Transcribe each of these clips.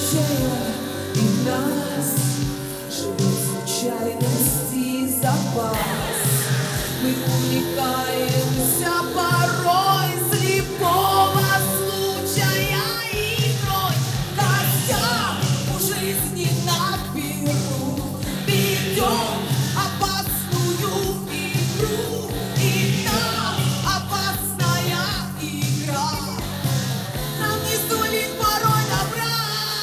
случая и в нас живет случайности запас. Мы увлекаемся порой слепого случая игрой. Хотя у жизни на перу ведем опасную игру, и нам опасная игра нам не сулит порой добра.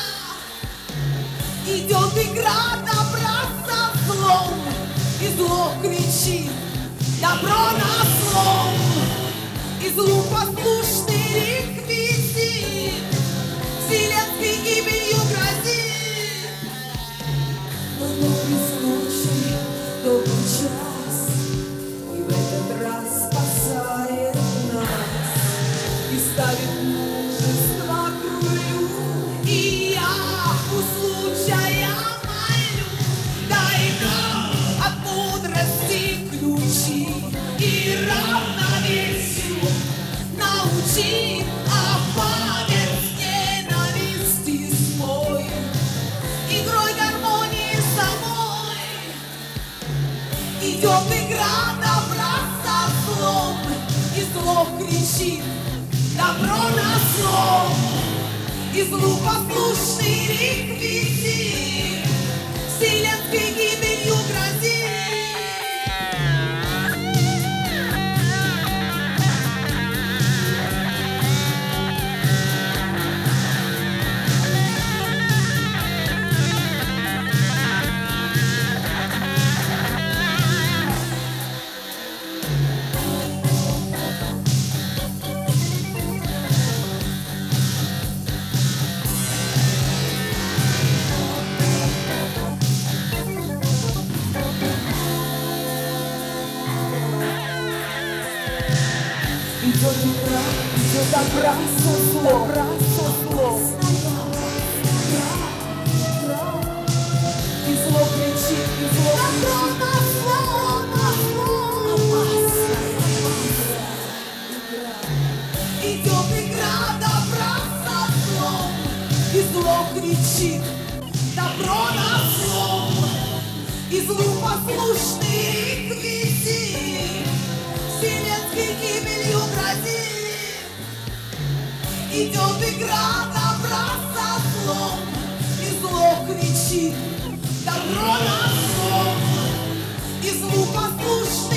Идет игра добра со злом, и зло кричит добро на злом, и злу послушный реквизит вселенской гибелью грозит. Но добрый случай, добрый час, и в этот раз спасает нас и ставит мужество к рулю. И я у случая молю: дай нам от мудрости ключи и равновесию научи, а память ненависти смой игрой гармонии самой. Идет игра добра со злом, и зло кричит добро на злом, и злу послушный реквизит вселенской гибелью грозит. Идет игра, идет добра со злом, и зло кричит, и зло кричит на зло, на зло. Идет игра добра со злом, и зло кричит добро на злом, и злу послушный реквизит вселенской гибелью грозит. Идет игра добра со злом, и зло кричит добро на злом, и злу послушный